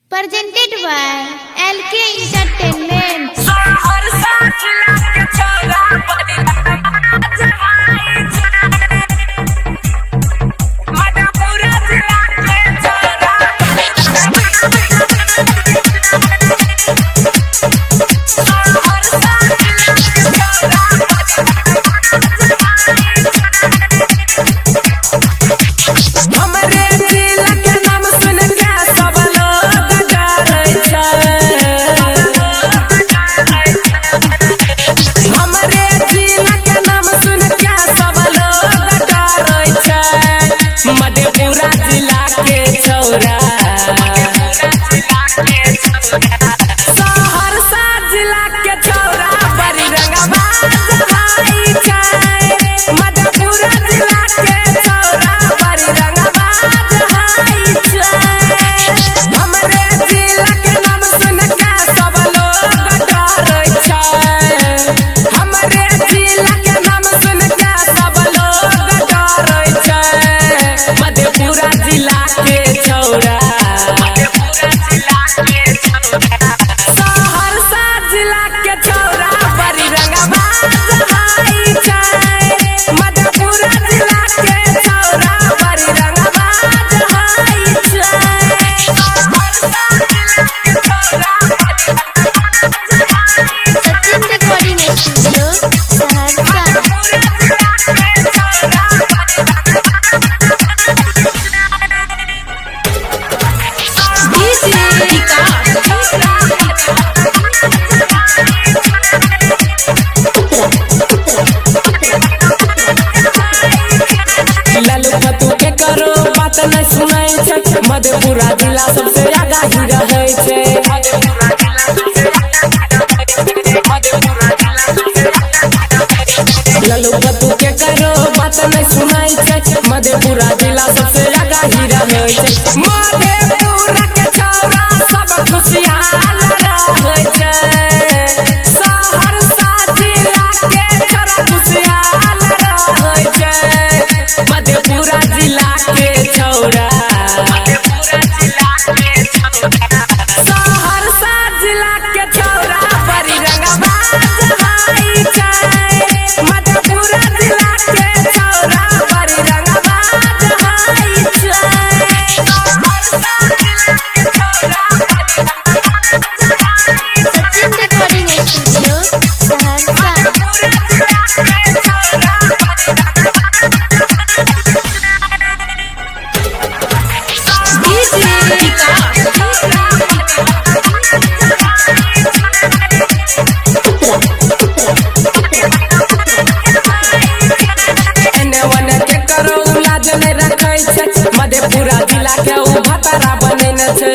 Presented by LK Entertainment. Madhepura जिला के छौरा सहरसा जिला के छौरा बड़ी रंगबाज भाई छै। मधेपुरा जिला के छौरा बड़ी रंगबाज भाई छै। हमरे जिला के नाम सुन के सब लोग डरै छै। हमरे जिला के नाम सुन के सब लोग डरै छै। मधेपुरा जिला के छौरा सहरसा जिला के छौरा बड़ी रंगबाज भाई छै। मधेपुरा जिला के छौरा बड़ी रंगबाज भाई छै। Sachin Recording Studio, Saharsa. ललू के करो बात नहीं सुनै छै। मधेपुरा जिला सबसे आगा ही रहै छै। ललू के करो बात नहीं सुनै छै। मधेपुरा जिला सबसे आगा ही रहै छै। मधेपुरा के छौरा सब खुशियाल रहै छै। सहरसा जिला के छौरा खुशियाल रहै छै। मधेपुरा जिला के छौरा सहरसा जिला के छौरा बड़ी रंगबाज भाई छै। मधेपुरा जिला के छौरा बड़ी रंगबाज भाई छै। Sachin Recording Studio, Saharsa. एने ओने के करो लाज नहीं रखै छै। मधेपुरा जिला के उ भतरा बनेने छै।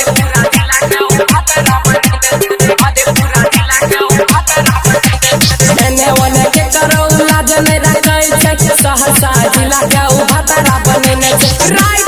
एने ओने के करो लाज नहीं रखै छै। सहरसा जिला के उ भतरा बनेने छै।